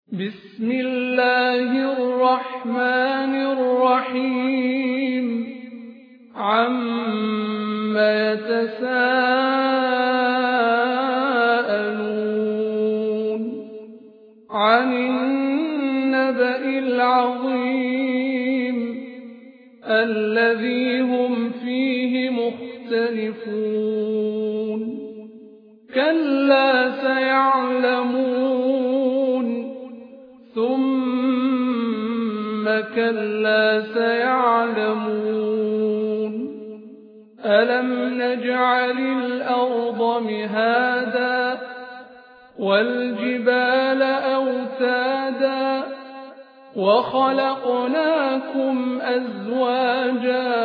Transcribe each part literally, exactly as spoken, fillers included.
بسم الله الرحمن الرحيم عَمَّ يتساءلون عن النبأ العظيم الذي هم فيه مختلفون كلا سيعلمون ثم كلا سيعلمون ألم نجعل الأرض مهادا والجبال أوتادا وخلقناكم أزواجا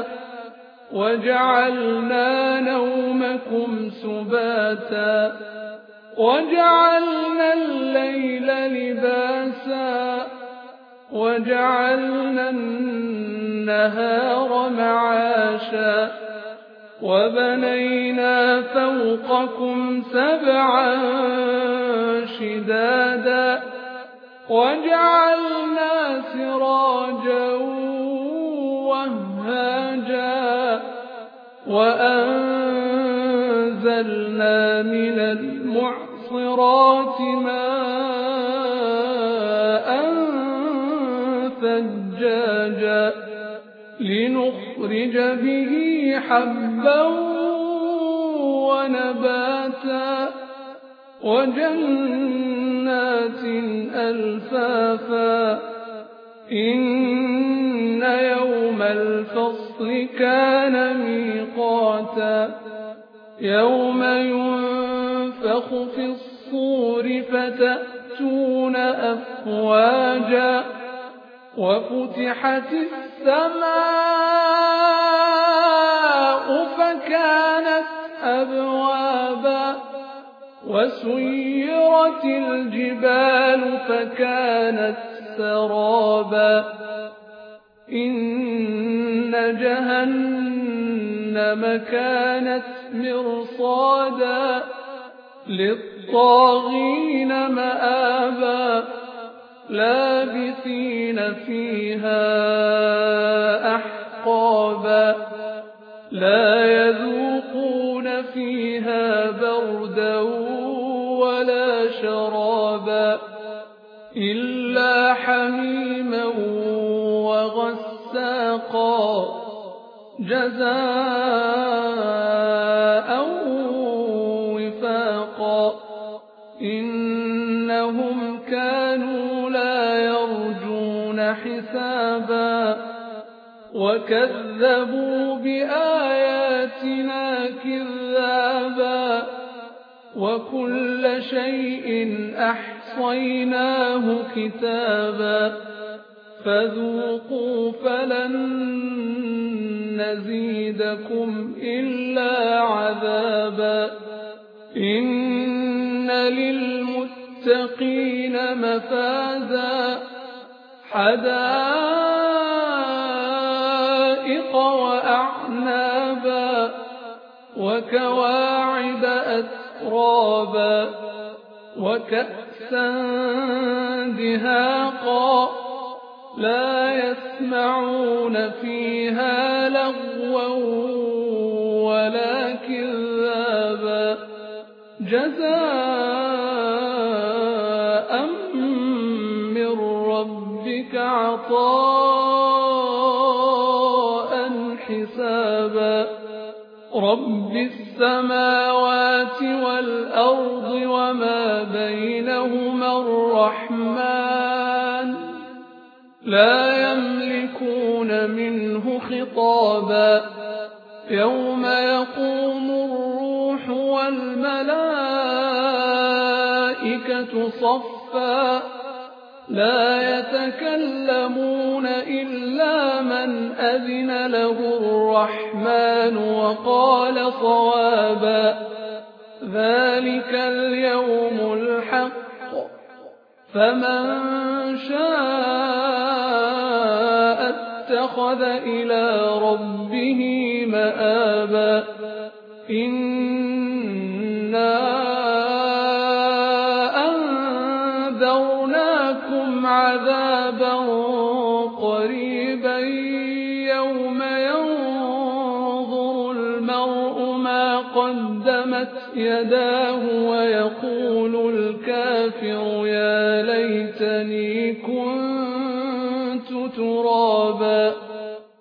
وجعلنا نومكم سباتا وجعلنا الليل لباسا وجعلنا النهار معاشا وبنينا فوقكم سبعا شدادا وجعلنا سراجا وهاجا وأنزلنا من المعصرات ماء ثجاجا لنخرج به حبا ونباتا وجنات ألفافا إن يوم الفصل كان ميقاتا يوم ينفخ في الصور فتأتون أفواجا وفتحت السماء فكانت أبوابا وسيرت الجبال فكانت سرابا إن جهنم كانت مرصادا للطاغين مآبا لابثين فيها أحقابا لا يذوقون فيها بردا ولا شرابا إلا حميما وغساقا جزاء وفاقا إنهم كانوا لا يرجون حسابا وكذبوا بآياتنا كذابا وكل شيء أحصيناه كتابا فذوقوا فلن نزيدكم إلا عذابا إن للمتقين مفازا حدائق وأعنابا وكواعب أترابا وكأسا دهاقا لا يسمعون فيها لغوا ولا كذابا جزاء من ربك عطاء حسابا رب السماوات والأرض وما بينهما الرحمن لا يملكون منه خطابا يوم يقوم الروح والملائكة صفا لا يتكلمون إلا من أذن له الرحمن وقال صوابا ذلك اليوم الحق فمن شاء اتخذ إلى ربه مآبا إنا أنذرناكم لكم عذابا قريبا يوم ينظر المرء ما قدمت يداه ويقول الكافر يا ليتني كنت ترابا